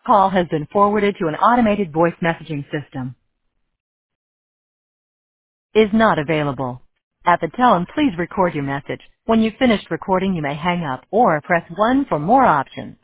Call has been forwarded to an automated voice messaging system. Is not available. At the tone, please record your message. When you've finished recording, you may hang up or press 1 for more options.